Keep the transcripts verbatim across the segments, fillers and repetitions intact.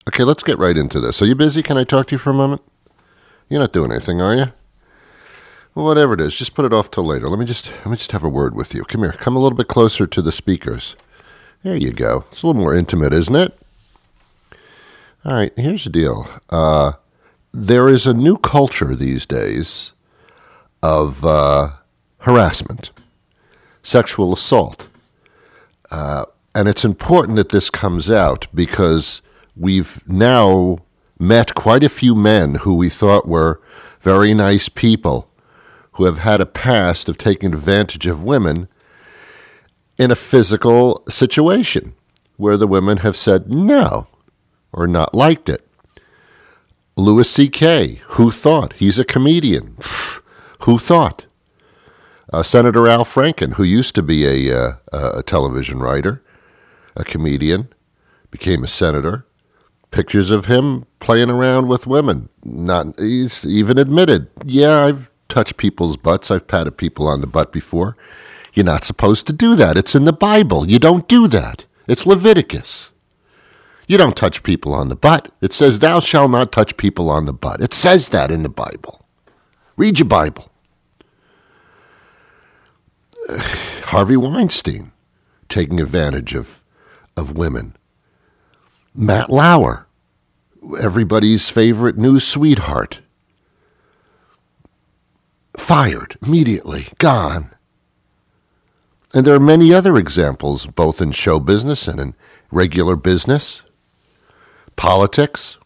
Okay, let's get right into this. Are you busy? Can I talk to you for a moment? You're not doing anything, are you? Well, whatever it is, just put it off till later. Let me just let me just have a word with you. Come here. Come a little bit closer to the speakers. There you go. It's a little more intimate, isn't it? All right, here's the deal. Uh, there is a new culture these days of uh, harassment, sexual assault. Uh, and it's important that this comes out because we've now met quite a few men who we thought were very nice people who have had a past of taking advantage of women in a physical situation where the women have said no or not liked it. Louis C K, who thought? He's a comedian. Who thought? Uh, Senator Al Franken, who used to be a, uh, a television writer, a comedian, became a senator. Pictures of him playing around with women. Not he's even admitted, yeah, I've touched people's butts. I've patted people on the butt before. You're not supposed to do that. It's in the Bible. You don't do that. It's Leviticus. You don't touch people on the butt. It says, thou shalt not touch people on the butt. It says that in the Bible. Read your Bible. Harvey Weinstein taking advantage of, of women. Matt Lauer, everybody's favorite new sweetheart. Fired immediately, gone. And there are many other examples, both in show business and in regular business, politics.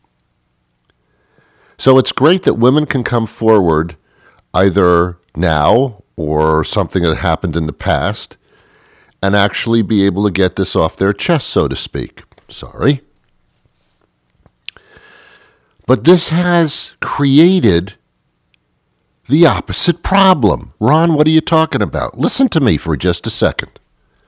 So it's great that women can come forward either now or something that happened in the past and actually be able to get this off their chest, so to speak. Sorry. But this has created the opposite problem. Ron, what are you talking about? Listen to me for just a second.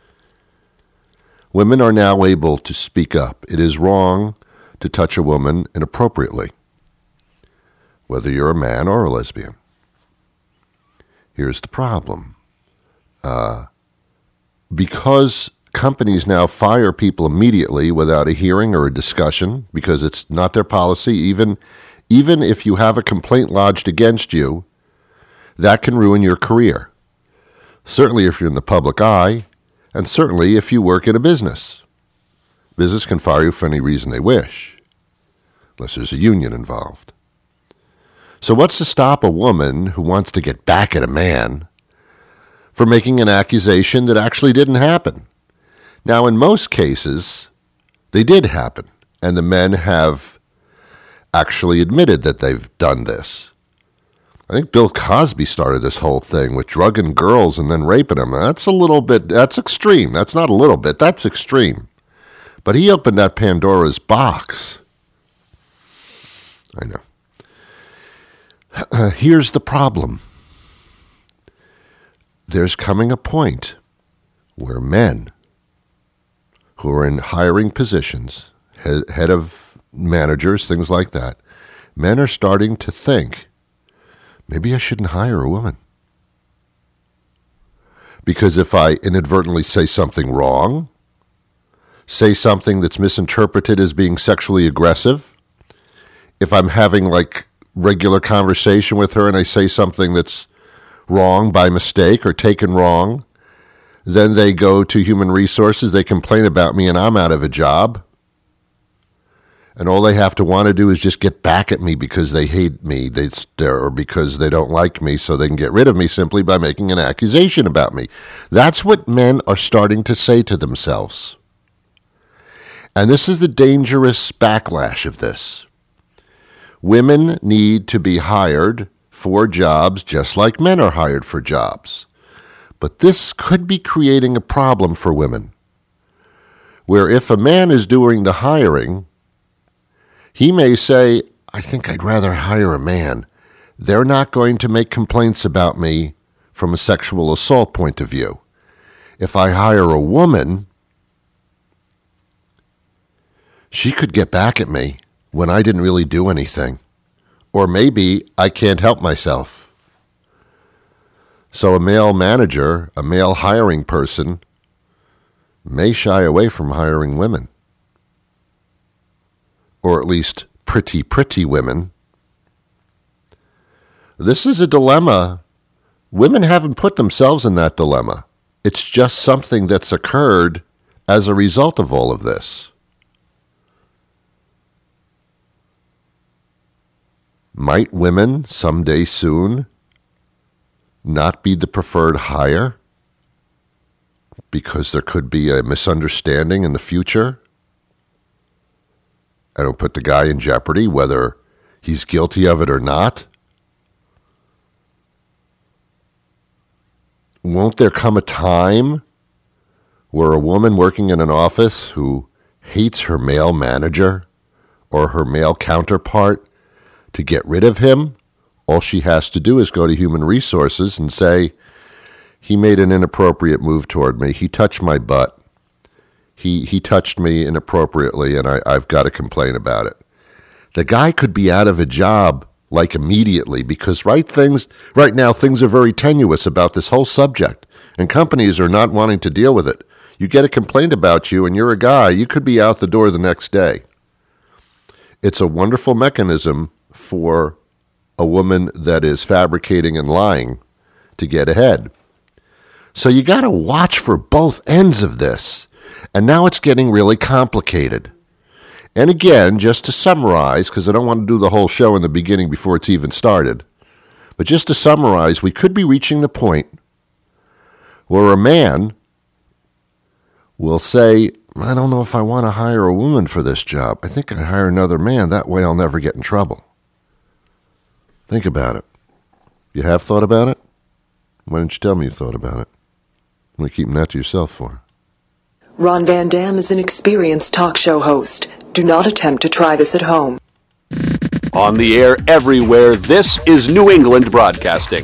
Women are now able to speak up. It is wrong to touch a woman inappropriately, whether you're a man or a lesbian. Here's the problem. Uh, because companies now fire people immediately without a hearing or a discussion because it's not their policy. Even, even if you have a complaint lodged against you, that can ruin your career. Certainly if you're in the public eye, and certainly if you work in a business. Business can fire you for any reason they wish, unless there's a union involved. So what's to stop a woman who wants to get back at a man for making an accusation that actually didn't happen? Now, in most cases, they did happen, and the men have actually admitted that they've done this. I think Bill Cosby started this whole thing with drugging girls and then raping them. That's a little bit, that's extreme. That's not a little bit, that's extreme. But he opened that Pandora's box. I know. Uh, here's the problem. There's coming a point where men who are in hiring positions, head, head of managers, things like that, men are starting to think, maybe I shouldn't hire a woman. Because if I inadvertently say something wrong, say something that's misinterpreted as being sexually aggressive, if I'm having like regular conversation with her and I say something that's wrong by mistake or taken wrong, then they go to human resources, they complain about me, and I'm out of a job. And all they have to want to do is just get back at me because they hate me, they, or because they don't like me, so they can get rid of me simply by making an accusation about me. That's what men are starting to say to themselves. And this is the dangerous backlash of this. Women need to be hired for jobs just like men are hired for jobs. But this could be creating a problem for women, where if a man is doing the hiring, he may say, I think I'd rather hire a man. They're not going to make complaints about me from a sexual assault point of view. If I hire a woman, she could get back at me when I didn't really do anything. Or maybe I can't help myself. So a male manager, a male hiring person, may shy away from hiring women. or at least pretty, pretty women. This is a dilemma. Women haven't put themselves in that dilemma. It's just something that's occurred as a result of all of this. Might women someday soon not be the preferred hire because there could be a misunderstanding in the future? I don't put the guy in jeopardy, whether he's guilty of it or not. Won't there come a time where a woman working in an office who hates her male manager or her male counterpart, to get rid of him, all she has to do is go to Human Resources and say, he made an inappropriate move toward me. He touched my butt. He he touched me inappropriately, and I, I've got to complain about it. The guy could be out of a job like immediately because right things right now things are very tenuous about this whole subject, and companies are not wanting to deal with it. You get a complaint about you, and you're a guy, you could be out the door the next day. It's a wonderful mechanism for a woman that is fabricating and lying to get ahead. So you got to watch for both ends of this. And now it's getting really complicated. And again, just to summarize, because I don't want to do the whole show in the beginning before it's even started, but just to summarize, we could be reaching the point where a man will say, I don't know if I want to hire a woman for this job. I think I'd hire another man. That way I'll never get in trouble. Think about it. You have thought about it? Why didn't you tell me you thought about it? What are you keeping that to yourself for? Ron Van Dam is an experienced talk show host. Do not attempt to try this at home. On the air everywhere, this is New England Broadcasting.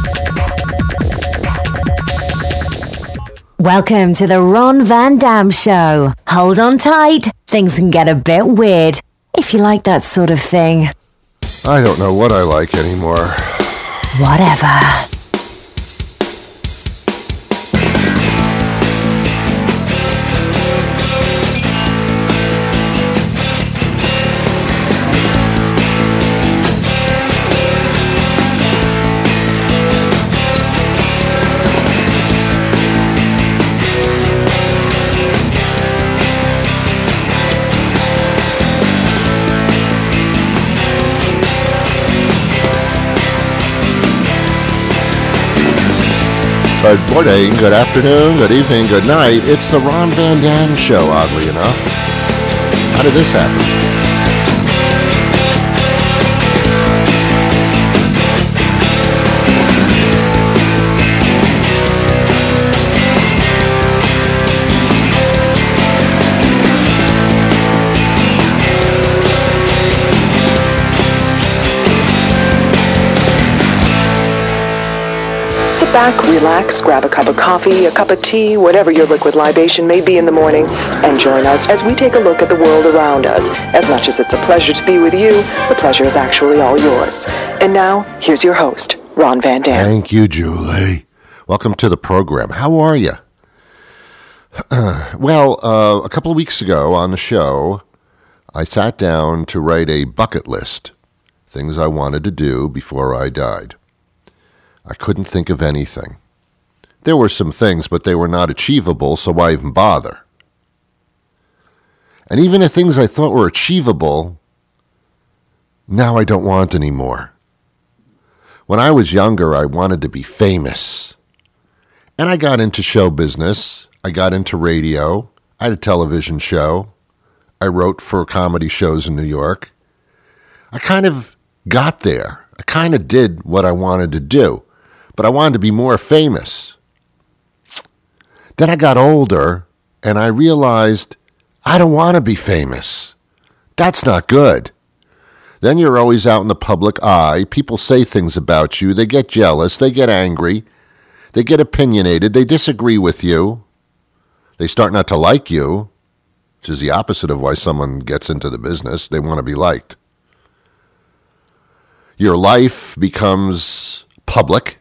Welcome to the Ron Van Dam Show. Hold on tight. Things can get a bit weird, if you like that sort of thing. I don't know what I like anymore. Whatever. Good morning, good afternoon, good evening, good night. It's the Ron Van Dam Show, oddly enough. How did this happen? Sit back, relax, grab a cup of coffee, a cup of tea, whatever your liquid libation may be in the morning, and join us as we take a look at the world around us. As much as it's a pleasure to be with you, the pleasure is actually all yours. And now, here's your host, Ron Van Dam. Thank you, Julie. Welcome to the program. How are you? Uh, well, uh, a couple of weeks ago on the show, I sat down to write a bucket list, things I wanted to do before I died. I couldn't think of anything. There were some things, but they were not achievable, so why even bother? And even the things I thought were achievable, now I don't want anymore. When I was younger, I wanted to be famous. And I got into show business. I got into radio. I had a television show. I wrote for comedy shows in New York. I kind of got there. I kind of did what I wanted to do. But I wanted to be more famous. Then I got older, and I realized I don't want to be famous. That's not good. Then you're always out in the public eye. People say things about you. They get jealous. They get angry. They get opinionated. They disagree with you. They start not to like you, which is the opposite of why someone gets into the business. They want to be liked. Your life becomes public.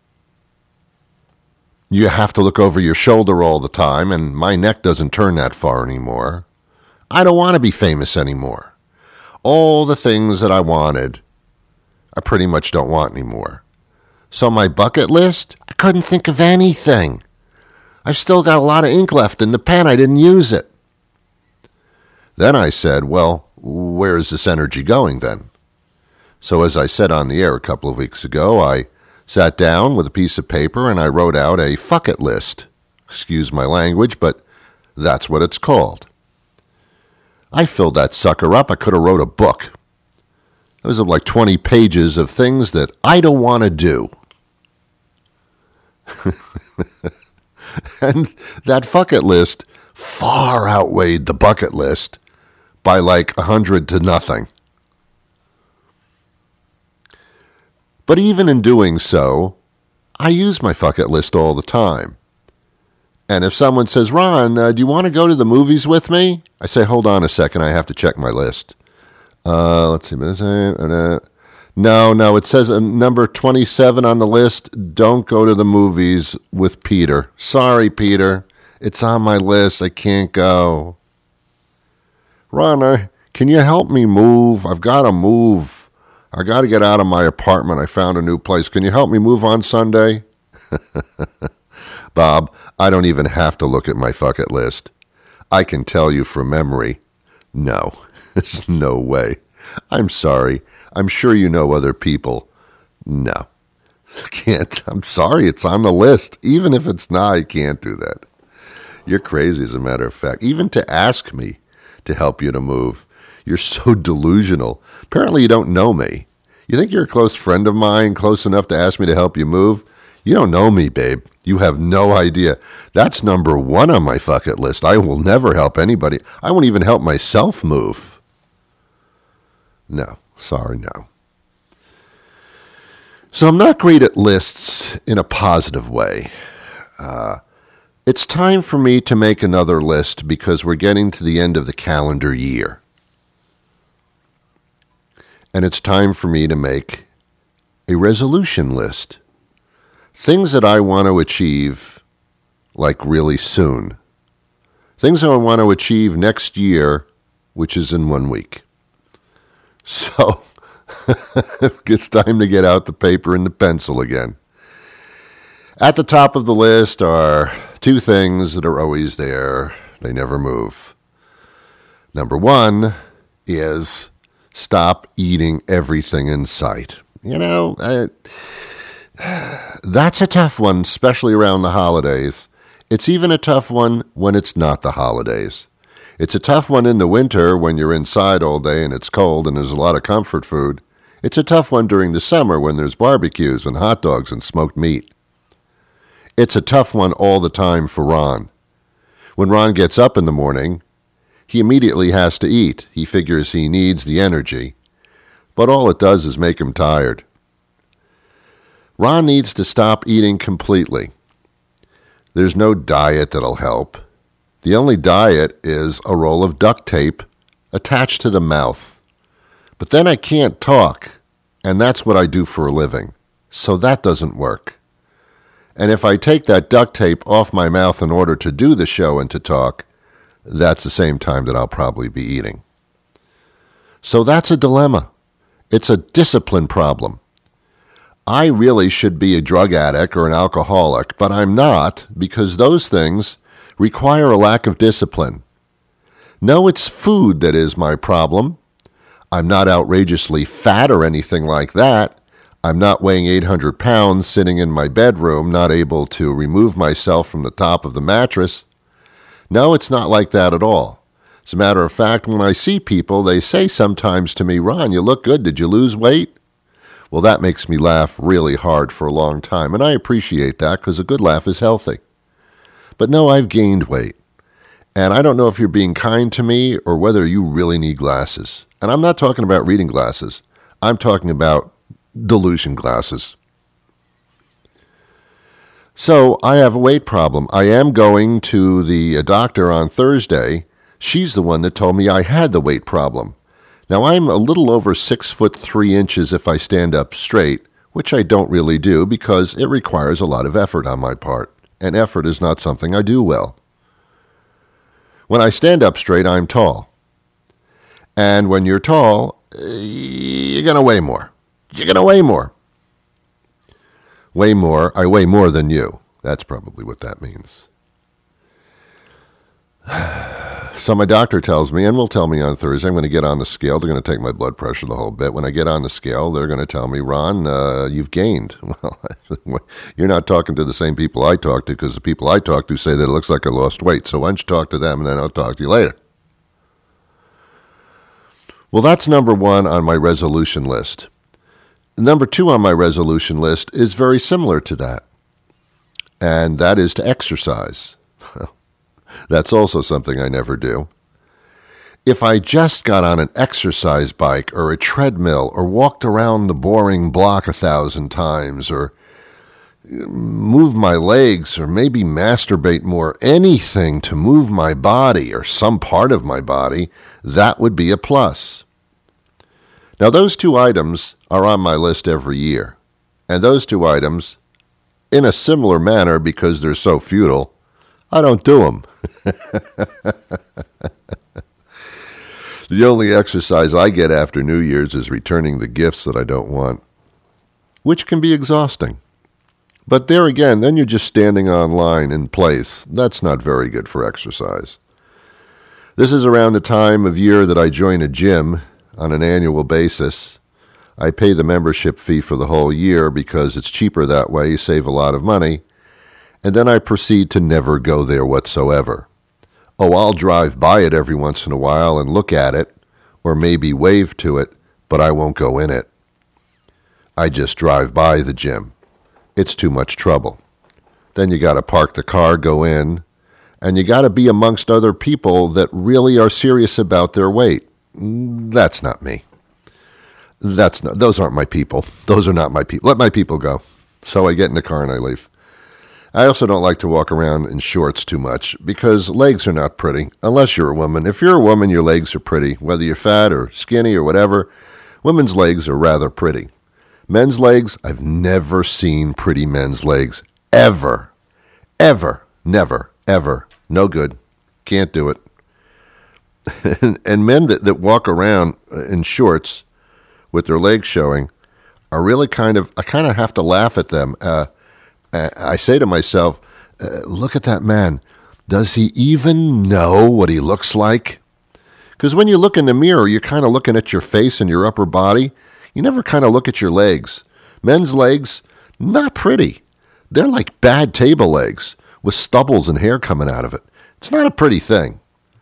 You have to look over your shoulder all the time, and my neck doesn't turn that far anymore. I don't want to be famous anymore. all the things that I wanted, I pretty much don't want anymore. So my bucket list, I couldn't think of anything. I've still got a lot of ink left in the pen. I didn't use it. Then I said, well, where is this energy going then? So as I said on the air a couple of weeks ago, I sat down with a piece of paper and I wrote out a fuck it list. Excuse my language, but that's what it's called. I filled that sucker up. I could have wrote a book. It was like twenty pages of things that I don't want to do. And that fuck it list far outweighed the bucket list by like a hundred to nothing. But even in doing so, I use my fuck it list all the time. And if someone says, Ron, uh, do you want to go to the movies with me? I say, hold on a second, I have to check my list. Uh, let's see. No, no, it says uh, number twenty-seven on the list, don't go to the movies with Peter. Sorry, Peter. It's on my list. I can't go. Ron, uh, can you help me move? I've got to move. I got to get out of my apartment. I found a new place. Can you help me move on Sunday? Bob, I don't even have to look at my fuck it list. I can tell you from memory, no, there's no way. I'm sorry. I'm sure you know other people. No, can't. I'm sorry. It's on the list. Even if it's not, I can't do that. You're crazy, as a matter of fact. Even to ask me to help you to move. You're so delusional. Apparently you don't know me. You think you're a close friend of mine, close enough to ask me to help you move? You don't know me, babe. You have no idea. That's number one on my bucket list. I will never help anybody. I won't even help myself move. No, sorry, no. So I'm not great at lists in a positive way. Uh, it's time for me to make another list because we're getting to the end of the calendar year. And it's time for me to make a resolution list. Things that I want to achieve, like really soon. Things that I want to achieve next year, which is in one week. So, it's time to get out the paper and the pencil again. At the top of the list are two things that are always there. They never move. Number one is stop eating everything in sight. You know, I... That's a tough one, especially around the holidays. It's even a tough one when it's not the holidays. It's a tough one in the winter when you're inside all day and it's cold and there's a lot of comfort food. It's a tough one during the summer when there's barbecues and hot dogs and smoked meat. It's a tough one all the time for Ron. When Ron gets up in the morning, he immediately has to eat. He figures he needs the energy. But all it does is make him tired. Ron needs to stop eating completely. There's no diet that'll help. The only diet is a roll of duct tape attached to the mouth. But then I can't talk, and that's what I do for a living. So that doesn't work. And if I take that duct tape off my mouth in order to do the show and to talk, that's the same time that I'll probably be eating. So that's a dilemma. It's a discipline problem. I really should be a drug addict or an alcoholic, but I'm not because those things require a lack of discipline. No, it's food that is my problem. I'm not outrageously fat or anything like that. I'm not weighing eight hundred pounds sitting in my bedroom, not able to remove myself from the top of the mattress. No, it's not like that at all. As a matter of fact, when I see people, they say sometimes to me, Ron, you look good. Did you lose weight? Well, that makes me laugh really hard for a long time, and I appreciate that because a good laugh is healthy. But no, I've gained weight, and I don't know if you're being kind to me or whether you really need glasses. And I'm not talking about reading glasses. I'm talking about delusion glasses. So I have a weight problem. I am going to the doctor on Thursday. She's the one that told me I had the weight problem. Now, I'm a little over six foot three inches if I stand up straight, which I don't really do because it requires a lot of effort on my part, and effort is not something I do well. When I stand up straight, I'm tall. And when you're tall, you're going to weigh more. You're going to weigh more. Weigh more. I weigh more than you. That's probably what that means. So my doctor tells me, and will tell me on Thursday, I'm going to get on the scale. They're going to take my blood pressure the whole bit. When I get on the scale, they're going to tell me, Ron, uh, you've gained. Well, you're not talking to the same people I talk to, because the people I talk to say that it looks like I lost weight. So why don't you talk to them, and then I'll talk to you later. Well, that's number one on my resolution list. Number two on my resolution list is very similar to that, and that is to exercise. That's also something I never do. If I just got on an exercise bike or a treadmill or walked around the boring block a thousand times or move my legs or maybe masturbate more, anything to move my body or some part of my body, that would be a plus. Now, those two items are on my list every year. And those two items, in a similar manner because they're so futile, I don't do them. The only exercise I get after New Year's is returning the gifts that I don't want, which can be exhausting. But there again, then you're just standing on line in place. That's not very good for exercise. This is around the time of year that I join a gym on an annual basis. I pay the membership fee for the whole year because it's cheaper that way. You save a lot of money. And then I proceed to never go there whatsoever. Oh, I'll drive by it every once in a while and look at it, or maybe wave to it, but I won't go in it. I just drive by the gym. It's too much trouble. Then you got to park the car, go in, and you got to be amongst other people that really are serious about their weight. That's not me. That's not. Those aren't my people. Those are not my people. Let my people go. So I get in the car and I leave. I also don't like to walk around in shorts too much because legs are not pretty, unless you're a woman. If you're a woman, your legs are pretty, whether you're fat or skinny or whatever. Women's legs are rather pretty. Men's legs, I've never seen pretty men's legs, ever, ever, never, ever. No good. Can't do it. and, and men that, that walk around in shorts with their legs showing are really kind of, I kind of have to laugh at them. Uh, I say to myself, uh, look at that man. Does he even know what he looks like? Because when you look in the mirror, you're kind of looking at your face and your upper body. You never kind of look at your legs. Men's legs, not pretty. They're like bad table legs with stubbles and hair coming out of it. It's not a pretty thing.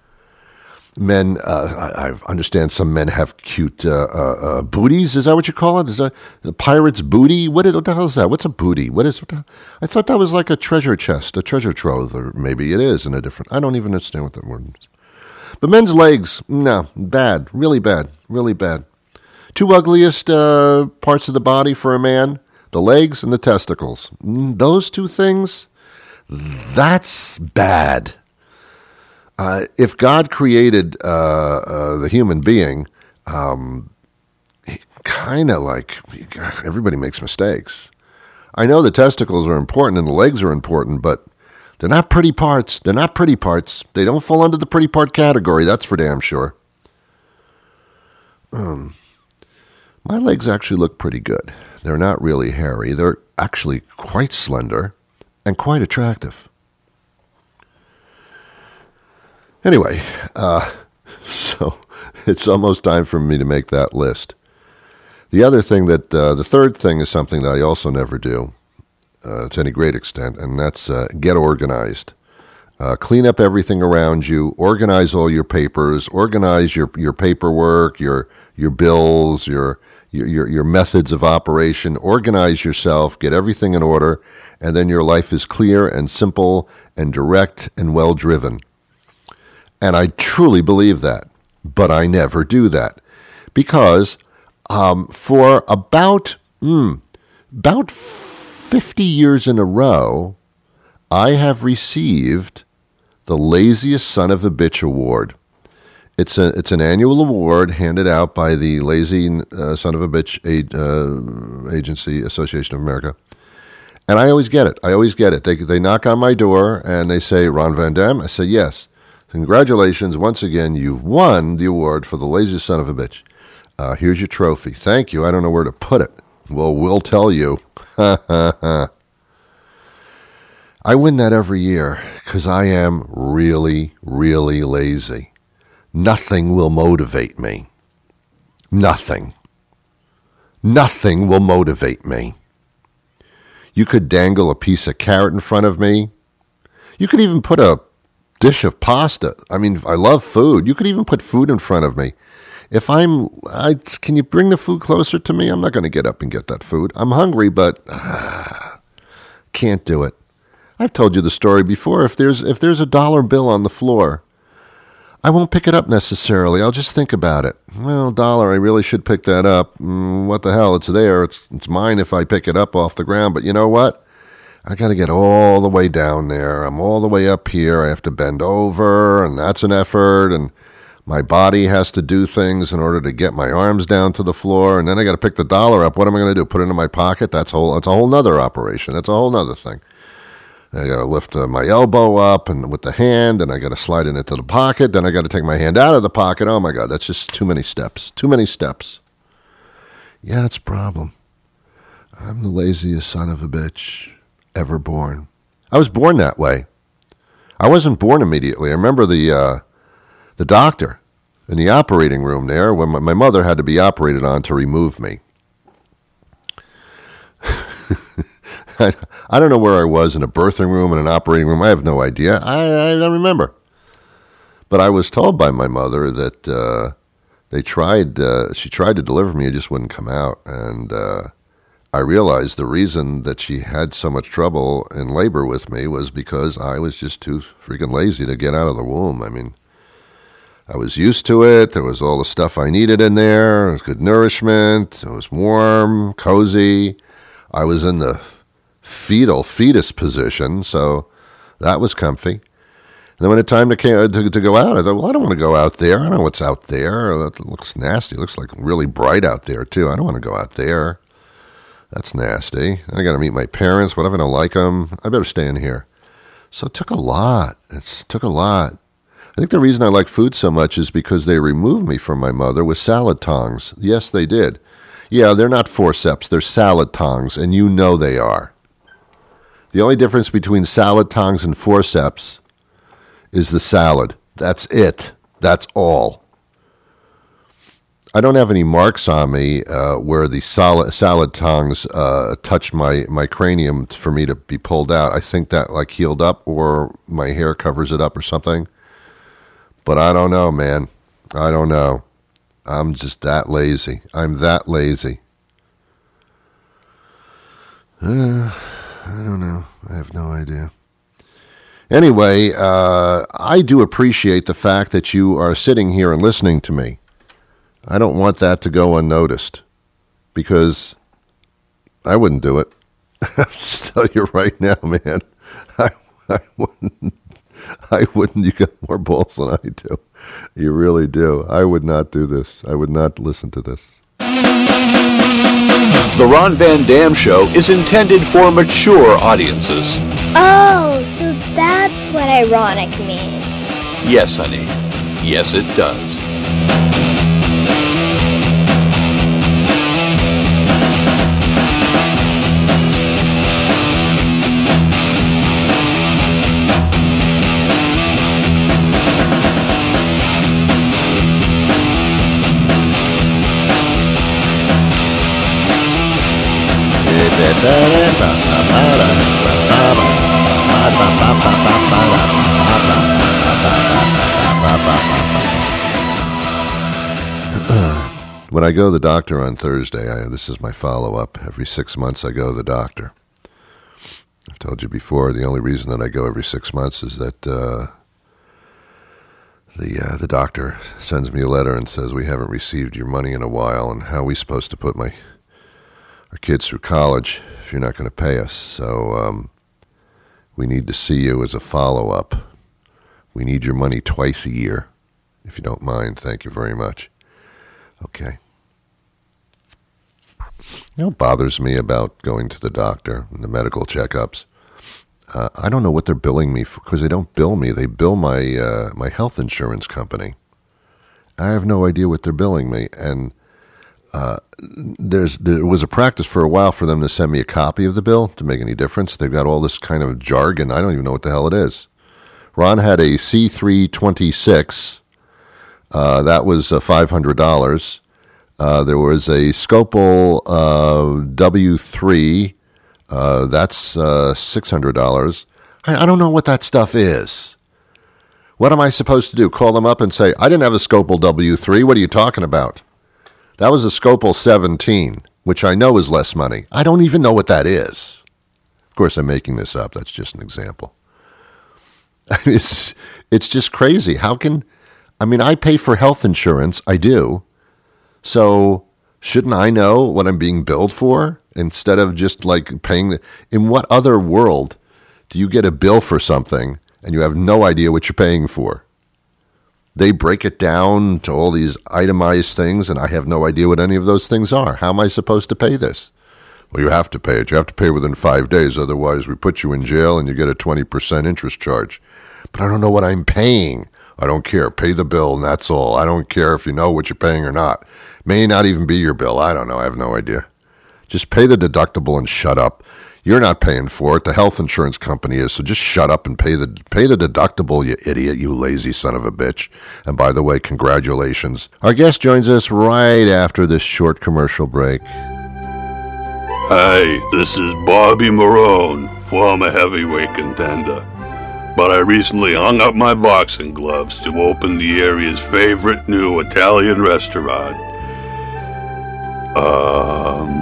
Men, uh, I, I understand some men have cute uh, uh, uh, booties. Is that what you call it? Is that a pirate's booty? What, is, what the hell is that? What's a booty? What is? What the, I thought that was like a treasure chest, a treasure trove, or maybe it is in a different. I don't even understand what that word is. But men's legs, no, bad, really bad, really bad. Two ugliest uh, parts of the body for a man: the legs and the testicles. Those two things, that's bad. Uh, if God created uh, uh, the human being, um, kind of like, everybody makes mistakes. I know the testicles are important and the legs are important, but they're not pretty parts. They're not pretty parts. They don't fall under the pretty part category, that's for damn sure. Um, my legs actually look pretty good. They're not really hairy. They're actually quite slender and quite attractive. Anyway, uh, so it's almost time for me to make that list. The other thing that, uh, the third thing is something that I also never do uh, to any great extent, and that's uh, get organized. Uh, clean up everything around you, organize all your papers, organize your, your paperwork, your your bills, your, your your methods of operation, organize yourself, get everything in order, and then your life is clear and simple and direct and well-driven. And I truly believe that, but I never do that because um, for about mm, about fifty years in a row, I have received the Laziest Son of a Bitch Award. It's a it's an annual award handed out by the Lazy uh, Son of a Bitch uh, Agency Association of America. And I always get it. I always get it. They they knock on my door and they say, Ron Van Dam? I say, yes. Congratulations, once again, you've won the award for the Laziest Son of a Bitch. Uh, here's your trophy. Thank you. I don't know where to put it. Well, we'll tell you. I win that every year because I am really, really lazy. Nothing will motivate me. Nothing. Nothing will motivate me. You could dangle a piece of carrot in front of me. You could even put a dish of pasta. I mean, I love food. You could even put food in front of me. If I'm, I, can you bring the food closer to me? I'm not going to get up and get that food. I'm hungry, but uh, can't do it. I've told you the story before. If there's if there's a dollar bill on the floor, I won't pick it up necessarily. I'll just think about it. Well, dollar, I really should pick that up. Mm, what the hell? It's there. It's it's mine if I pick it up off the ground. But you know what? I got to get all the way down there. I'm all the way up here. I have to bend over, and that's an effort. And my body has to do things in order to get my arms down to the floor, and then I got to pick the dollar up. What am I going to do? Put it in my pocket? That's whole. That's a whole nother operation. That's a whole nother thing. I got to lift uh, my elbow up and with the hand, and I got to slide it into the pocket. Then I got to take my hand out of the pocket. Oh my God, that's just too many steps. Too many steps. Yeah, that's a problem. I'm the laziest son of a bitch ever born. I was born that way. I wasn't born immediately. I remember the. Uh, The doctor in the operating room there, when my, my mother had to be operated on to remove me. I, I don't know where I was, in a birthing room, in an operating room. I have no idea. I, I don't remember. But I was told by my mother that uh, they tried, uh, she tried to deliver me, it just wouldn't come out. And uh, I realized the reason that she had so much trouble in labor with me was because I was just too freaking lazy to get out of the womb. I mean, I was used to it. There was all the stuff I needed in there. It was good nourishment. It was warm, cozy. I was in the fetal fetus position, so that was comfy. And then when it time to, to to go out, I thought, well, I don't want to go out there. I don't know what's out there. It looks nasty. It looks like really bright out there, too. I don't want to go out there. That's nasty. I got to meet my parents. What if I don't like them? I better stay in here. So it took a lot. It took a lot. I think the reason I like food so much is because they removed me from my mother with salad tongs. Yes, they did. Yeah, they're not forceps. They're salad tongs, and you know they are. The only difference between salad tongs and forceps is the salad. That's it. That's all. I don't have any marks on me uh, where the salad, salad tongs uh, touch my, my cranium for me to be pulled out. I think that like healed up, or my hair covers it up or something. But I don't know, man. I don't know. I'm just that lazy. I'm that lazy. Uh, I don't know. I have no idea. Anyway, uh, I do appreciate the fact that you are sitting here and listening to me. I don't want that to go unnoticed, because I wouldn't do it. I'll tell you right now, man. I, I wouldn't. I wouldn't. You got more balls than I do. You really do. I would not do this. I would not listen to this. The Ron Van Dam Show is intended for mature audiences. Oh, so that's what ironic means. Yes, honey. Yes, it does. When I go to the doctor on Thursday, I, this is my follow-up. Every six months I go to the doctor. I've told you before, the only reason that I go every six months is that uh, the uh, the doctor sends me a letter and says, we haven't received your money in a while, and how are we supposed to put my our kids through college if you're not going to pay us? So um, we need to see you as a follow-up. We need your money twice a year, if you don't mind. Thank you very much. Okay. You know what bothers me about going to the doctor and the medical checkups? Uh, I don't know what they're billing me for, because they don't bill me. They bill my uh, my health insurance company. I have no idea what they're billing me. And uh, there's there was a practice for a while for them to send me a copy of the bill to make any difference. They've got all this kind of jargon. I don't even know what the hell it is. Ron had a C three twenty-six. Uh, that was uh, five hundred dollars. Uh, there was a Scopel uh, W three. Uh, that's uh, six hundred dollars. I, I don't know what that stuff is. What am I supposed to do? Call them up and say, I didn't have a Scopel W three. What are you talking about? That was a Scopel seventeen, which I know is less money. I don't even know what that is. Of course, I'm making this up. That's just an example. It's it's just crazy. How can, I mean, I pay for health insurance. I do. So shouldn't I know what I'm being billed for instead of just like paying? The, in what other world do you get a bill for something and you have no idea what you're paying for? They break it down to all these itemized things, and I have no idea what any of those things are. How am I supposed to pay this? Well, you have to pay it. You have to pay within five days. Otherwise, we put you in jail and you get a twenty percent interest charge. But I don't know what I'm paying. I don't care. Pay the bill, and that's all. I don't care if you know what you're paying or not. May not even be your bill. I don't know. I have no idea. Just pay the deductible and shut up. You're not paying for it. The health insurance company is. So just shut up and pay the pay the deductible, you idiot, you lazy son of a bitch. And by the way, congratulations. Our guest joins us right after this short commercial break. Hi, this is Bobby Marone, former heavyweight contender. But I recently hung up my boxing gloves to open the area's favorite new Italian restaurant. Um...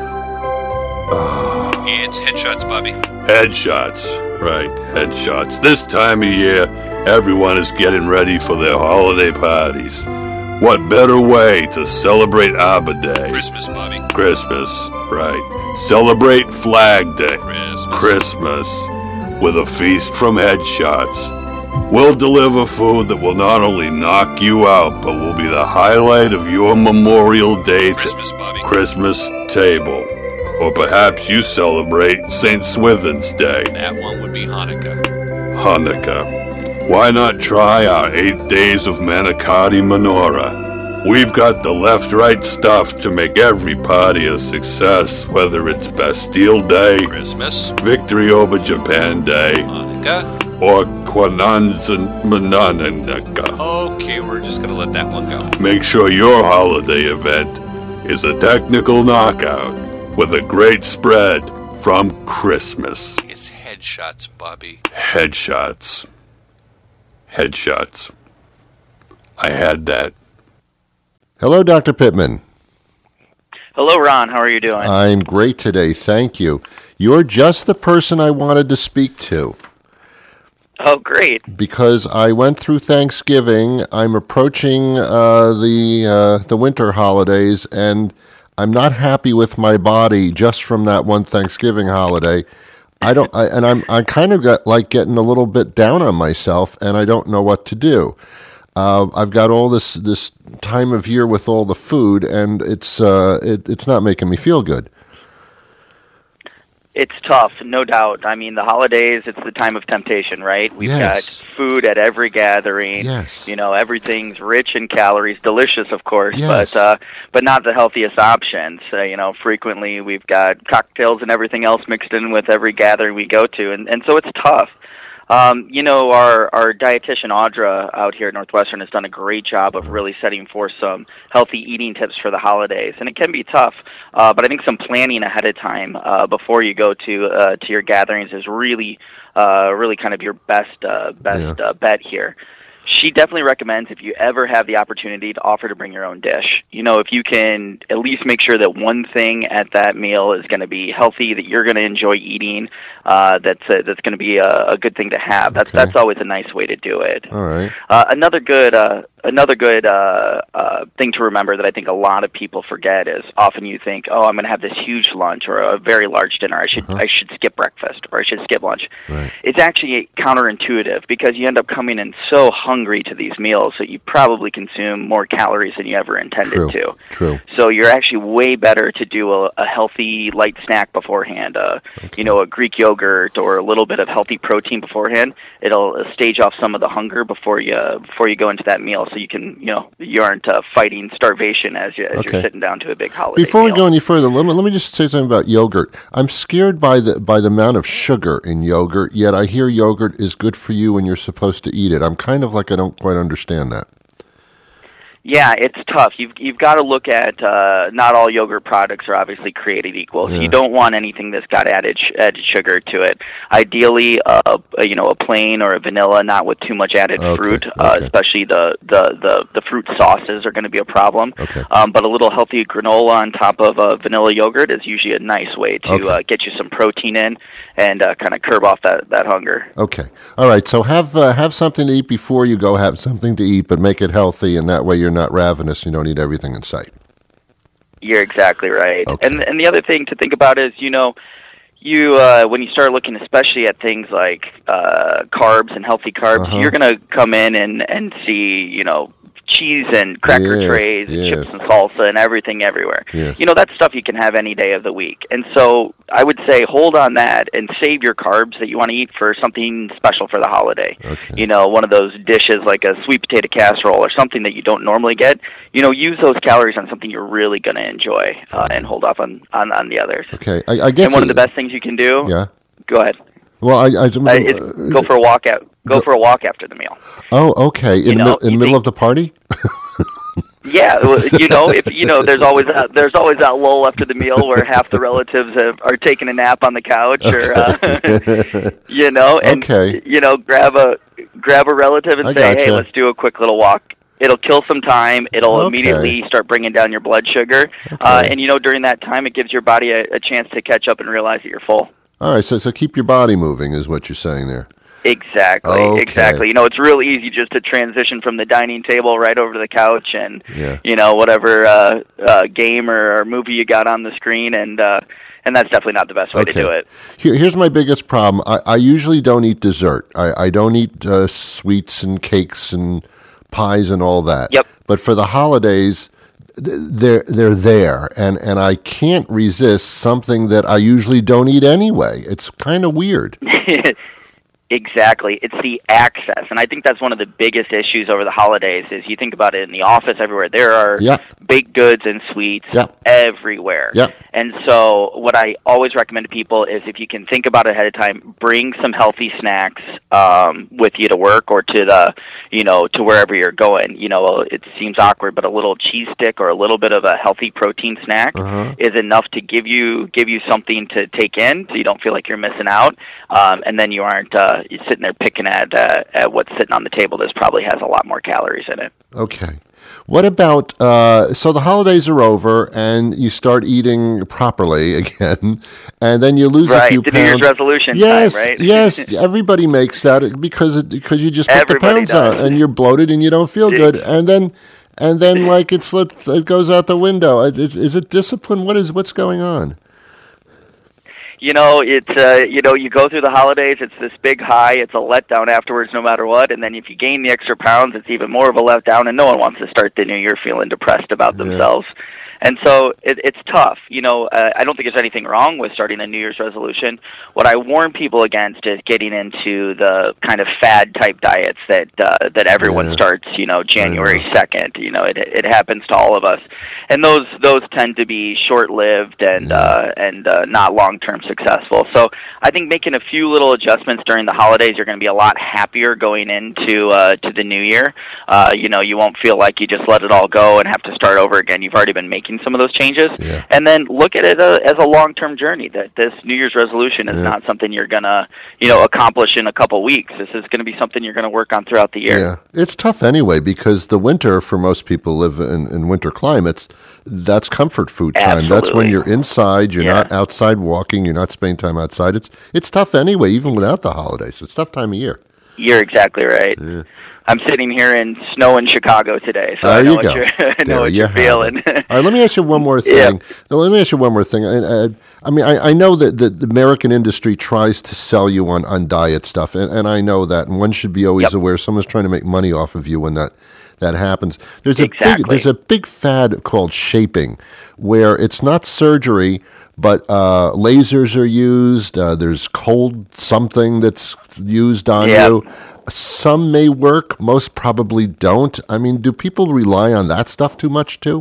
Uh, it's Headshots, Bobby. Headshots, right, Headshots. This time of year, everyone is getting ready for their holiday parties. What better way to celebrate Arbor Day? Christmas, Bobby. Christmas, right. Celebrate Flag Day. Christmas. Christmas. With a feast from Headshots. We'll deliver food that will not only knock you out, but will be the highlight of your Memorial Day Christmas, Bobby. Christmas table. Or perhaps you celebrate Saint Swithin's Day. That one would be Hanukkah. Hanukkah. Why not try our eight days of manicotti menorah? We've got the left-right stuff to make every party a success, whether it's Bastille Day, Christmas, Victory over Japan Day, Hanukkah, or Kwanzaa Mananaka. Okay, we're just going to let that one go. Make sure your holiday event is a technical knockout with a great spread from Christmas. It's Headshots, Bobby. Headshots. Headshots. I had that. Hello, Doctor Pittman. Hello, Ron. How are you doing? I'm great today, thank you. You're just the person I wanted to speak to. Oh, great. Because I went through Thanksgiving, I'm approaching uh, the uh, the winter holidays, and I'm not happy with my body just from that one Thanksgiving holiday. I don't, I, and I'm I kind of got like getting a little bit down on myself, and I don't know what to do. Uh, I've got all this this time of year with all the food, and it's uh, it, it's not making me feel good. It's tough, no doubt. I mean, the holidays, it's the time of temptation, right? We've Yes. got food at every gathering. Yes. You know, everything's rich in calories, delicious, of course, Yes. but uh, but not the healthiest options. Uh, you know, frequently we've got cocktails and everything else mixed in with every gathering we go to, and, and so it's tough. Um, you know, our, our dietitian, Audra, out here at Northwestern has done a great job of really setting forth some healthy eating tips for the holidays. And it can be tough, uh, but I think some planning ahead of time uh, before you go to uh, to your gatherings is really, uh, really kind of your best, uh, best Yeah. uh, bet here. She definitely recommends if you ever have the opportunity to offer to bring your own dish. You know, if you can at least make sure that one thing at that meal is going to be healthy, that you're going to enjoy eating, uh, that's a, that's going to be a, a good thing to have. That's Okay. that's always a nice way to do it. All right. Uh, another good uh, another good uh, uh, thing to remember that I think a lot of people forget is often you think, oh, I'm going to have this huge lunch or a very large dinner. I should Uh-huh. I should skip breakfast or I should skip lunch. Right. It's actually counterintuitive because you end up coming in so hungry to these meals that you probably consume more calories than you ever intended True. to. True. So you're actually way better to do a, a healthy light snack beforehand. Uh, You know, a Greek yogurt or a little bit of healthy protein beforehand. It'll uh, stage off some of the hunger before you before you go into that meal. so you can, you know, you aren't uh, fighting starvation as, you, as Okay. you're sitting down to a big holiday Before we meal. go any further, let me, let me just say something about yogurt. I'm scared by the by the amount of sugar in yogurt, yet I hear yogurt is good for you and you're supposed to eat it. I'm kind of like I don't quite understand that. Yeah, it's tough. You've you've got to look at uh, not all yogurt products are obviously created equal. So Yeah. you don't want anything that's got added sh- added sugar to it. Ideally, uh, a, you know, a plain or a vanilla, not with too much added Okay, fruit. Uh, okay. especially the, the, the, the fruit sauces are going to be a problem. Okay. Um, but a little healthy granola on top of uh, vanilla yogurt is usually a nice way to Okay. uh, get you some protein in and uh, kind of curb off that, that hunger. Okay. All right. So have uh, have something to eat before you go. Have something to eat, but make it healthy, and that way you're not ravenous. You don't eat everything in sight. You're exactly right. Okay. And and the other thing to think about is, you know, you uh, when you start looking especially at things like uh, carbs and healthy carbs, Uh-huh. you're going to come in and, and see, you know, cheese and cracker Yes, trays and yes. chips and salsa and everything everywhere. Yes. You know, that's stuff you can have any day of the week. And so I would say hold on that and save your carbs that you want to eat for something special for the holiday. Okay. You know, one of those dishes like a sweet potato casserole or something that you don't normally get. You know, use those calories on something you're really going to enjoy uh, and hold off on, on, on the others. Okay. I, I guess. And one of it- the best things you can do, Yeah. go ahead, Well, I, I uh, is go for a walk out. Go go- for a walk after the meal. Oh, okay. In You the know, mi- in the you middle think- of the party. Yeah, well, you know, if you know, there's always that, there's always that lull after the meal where half the relatives have, are taking a nap on the couch, or uh, you know, and Okay. you know, grab a grab a relative and I say, hey, gotcha. let's do a quick little walk. It'll kill some time. It'll Okay. immediately start bringing down your blood sugar, uh, and you know, during that time, it gives your body a, a chance to catch up and realize that you're full. All right. So so keep your body moving is what you're saying there. Exactly, Okay. exactly. You know, it's real easy just to transition from the dining table right over to the couch and, Yeah. you know, whatever uh, uh, game or, or movie you got on the screen, and uh, and that's definitely not the best way to do it. Here, here's my biggest problem. I, I usually don't eat dessert. I, I don't eat uh, sweets and cakes and pies and all that. Yep. But for the holidays, th- they're they're there, and, and I can't resist something that I usually don't eat anyway. It's kind of weird. Exactly. It's the access. And I think that's one of the biggest issues over the holidays is you think about it in the office everywhere. There are Yep. baked goods and sweets Yep. everywhere. Yep. And so what I always recommend to people is if you can think about it ahead of time, bring some healthy snacks um, with you to work or to the, you know, to wherever you're going. You know, it seems awkward, but a little cheese stick or a little bit of a healthy protein snack Uh-huh. is enough to give you give you something to take in so you don't feel like you're missing out. Um, and then you aren't uh, you're sitting there picking at uh, at what's sitting on the table. This probably has a lot more calories in it. Okay. What about, uh, so the holidays are over and you start eating properly again, and then you lose a Right, few the New pounds. Year's resolution yes, time, right? yes, everybody makes that because it, because you just put Everybody the pounds does. on and you're bloated and you don't feel good, and then and then like it's let- it goes out the window. Is, is it discipline? What is what's going on? You know, it's uh, you know, you go through the holidays. It's this big high. It's a letdown afterwards, no matter what. And then if you gain the extra pounds, it's even more of a letdown. And no one wants to start the new year feeling depressed about themselves. And so it, it's tough. You know, uh, I don't think there's anything wrong with starting a New Year's resolution. What I warn people against is getting into the kind of fad type diets that uh, that everyone Yeah. starts. You know, January second. You know, it it happens to all of us, and those those tend to be short lived and uh, and uh, not long term successful. So I think making a few little adjustments during the holidays, you're going to be a lot happier going into uh, to the new year. Uh, you know, you won't feel like you just let it all go and have to start over again. You've already been making some of those changes, Yeah. and then look at it as a, as a long-term journey. That this New Year's resolution is Yeah. not something you're gonna, you know, accomplish in a couple weeks. This is going to be something you're going to work on throughout the year. Yeah, it's tough anyway because the winter for most people live in, in winter climates. That's comfort food time. That's when Absolutely. you're inside. You're Yeah. not outside walking. You're not spending time outside. It's it's tough anyway, even without the holidays. It's a tough time of year. You're exactly right. I'm sitting here in snow in Chicago today, so There I know you what go. you're, I know There what you you're have feeling. it. All right, let me ask you one more Yeah. thing. Now, let me ask you one more thing. I, I, I mean, I, I know that the, the American industry tries to sell you on, on diet stuff, and, and I know that, and one should be always Yep. aware someone's trying to make money off of you when that that happens. There's a Exactly. big there's a big fad called shaping, where it's not surgery, but uh, lasers are used. Uh, there's cold something that's used on Yep. you. some may work, most probably don't. I mean, do people rely on that stuff too much too?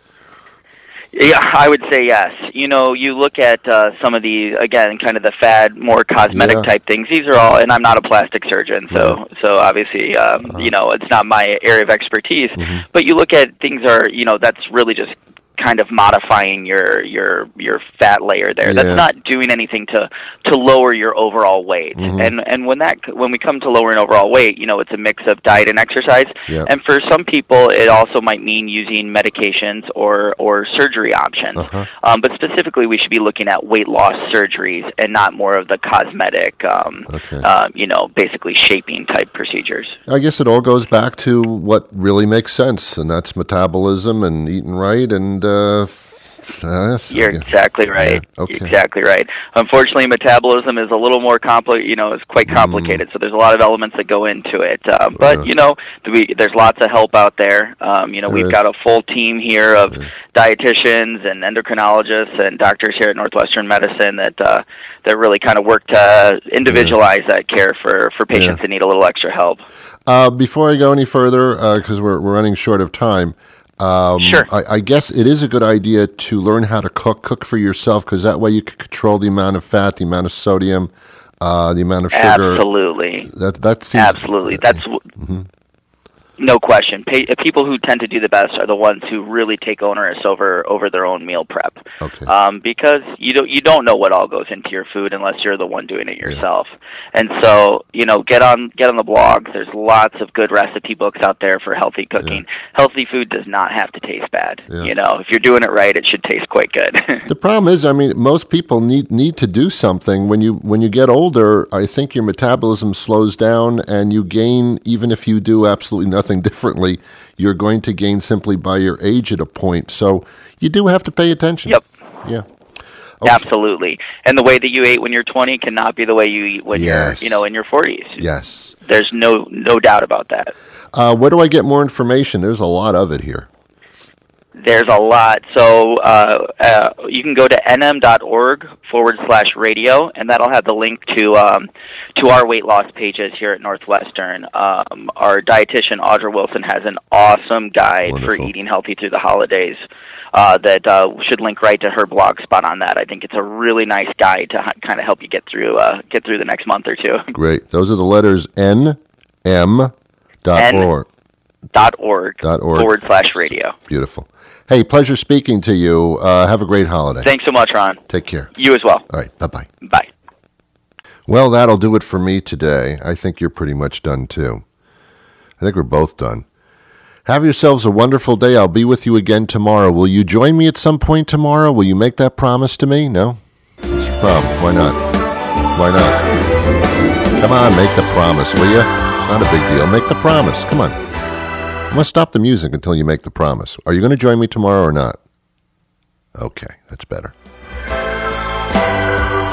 Yeah, I would say yes. You know, you look at uh, some of the, again, kind of the fad, more cosmetic Yeah. type things. These are all, and I'm not a plastic surgeon, so Right. so obviously, um, Uh-huh. you know, it's not my area of expertise. Mm-hmm. But you look at things are, you know, that's really just kind of modifying your your your fat layer there. Yeah. That's not doing anything to to lower your overall weight. Mhm. And and when that when we come to lowering overall weight, you know, it's a mix of diet and exercise. Yeah. And for some people, it also might mean using medications or or surgery options. Uh-huh. Um, but specifically, we should be looking at weight loss surgeries and not more of the cosmetic, um, Okay. uh, you know, basically shaping type procedures. I guess it all goes back to what really makes sense, and that's metabolism and eating right. And uh, uh, You're okay. exactly right. Yeah, okay. Exactly right. Unfortunately, metabolism is a little more compli- You know, it's quite complicated. So there's a lot of elements that go into it. Uh, but Uh. you know, we, there's lots of help out there. Um, you know, There we've is. got a full team here of dietitians and endocrinologists and doctors here at Northwestern Medicine that uh, that really kind of work to individualize that care for for patients Yeah. that need a little extra help. Uh, before I go any further, because we're we're running short of time, um, Sure. I, I guess it is a good idea to learn how to cook, cook for yourself, because that way you can control the amount of fat, the amount of sodium, uh, the amount of sugar. Absolutely. That that seems Absolutely. That's w- no question. Pa- people who tend to do the best are the ones who really take onerous over over their own meal prep. Okay. Um, because you don't you don't know what all goes into your food unless you're the one doing it yourself. And so, you know, get on get on the blogs. There's lots of good recipe books out there for healthy cooking. Healthy food does not have to taste bad. Yeah. You know, if you're doing it right, it should taste quite good. The problem is, I mean, most people need need to do something. When you when you get older, I think your metabolism slows down, and you gain, even if you do absolutely nothing differently, you're going to gain simply by your age at a point. So you do have to pay attention. Yep. Yeah. Absolutely. And the way that you ate when you're twenty cannot be the way you eat when Yes. you're, you know, in your forties. Yes. There's no no doubt about that. Uh, where do I get more information? There's a lot of it here. There's a lot. So uh, uh, you can go to nm.org forward slash radio, and that'll have the link to um, to our weight loss pages here at Northwestern. Um, our dietitian, Audra Wilson, has an awesome guide Wonderful. for eating healthy through the holidays uh, that uh, should link right to her blog spot on that. I think it's a really nice guide to h- kind of help you get through uh, get through the next month or two. Great. Those are the letters N M dot N- org. Dot org, Dot org. forward slash radio. Beautiful. Hey, pleasure speaking to you. Uh, have a great holiday. Thanks so much, Ron. Take care. You as well. All right. Bye-bye. Bye. Well, that'll do it for me today. I think you're pretty much done, too. I think we're both done. Have yourselves a wonderful day. I'll be with you again tomorrow. Will you join me at some point tomorrow? Will you make that promise to me? No? What's your problem? Why not? Why not? Come on, make the promise, will you? It's not a big deal. Make the promise. Come on. I'm going to stop the music until you make the promise. Are you going to join me tomorrow or not? Okay, that's better.